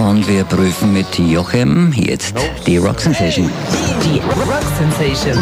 Und wir prüfen mit Joachim jetzt die Rock Sensation. Die Rock Sensation 100%.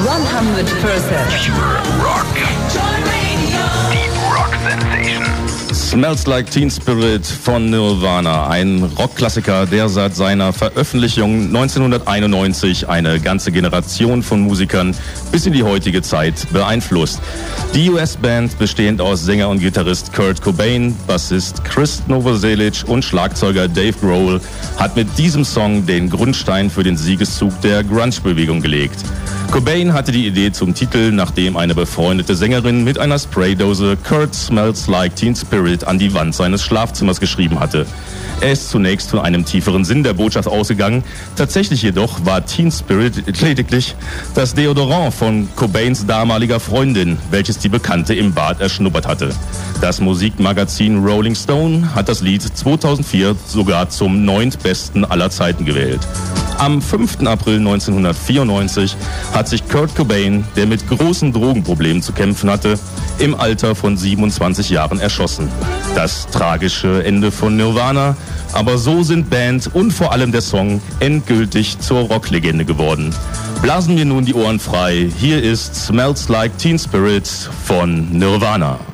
Pure Rock. Deep Rock Sensation. Smells Like Teen Spirit von Nirvana, ein Rockklassiker, der seit seiner Veröffentlichung 1991 eine ganze Generation von Musikern bis in die heutige Zeit beeinflusst. Die US-Band, bestehend aus Sänger und Gitarrist Kurt Cobain, Bassist Chris Novoselic und Schlagzeuger Dave Grohl, hat mit diesem Song den Grundstein für den Siegeszug der Grunge-Bewegung gelegt. Cobain hatte die Idee zum Titel, nachdem eine befreundete Sängerin mit einer Spraydose Kurt Smells Like Teen Spirit an die Wand seines Schlafzimmers geschrieben hatte. Er ist zunächst von einem tieferen Sinn der Botschaft ausgegangen. Tatsächlich jedoch war Teen Spirit lediglich das Deodorant von Cobains damaliger Freundin, welches die Bekannte im Bad erschnuppert hatte. Das Musikmagazin Rolling Stone hat das Lied 2004 sogar zum 9. besten aller Zeiten gewählt. Am 5. April 1994 hat sich Kurt Cobain, der mit großen Drogenproblemen zu kämpfen hatte, im Alter von 27 Jahren erschossen. Das tragische Ende von Nirvana, aber so sind Band und vor allem der Song endgültig zur Rocklegende geworden. Blasen wir nun die Ohren frei. Hier ist Smells Like Teen Spirit von Nirvana.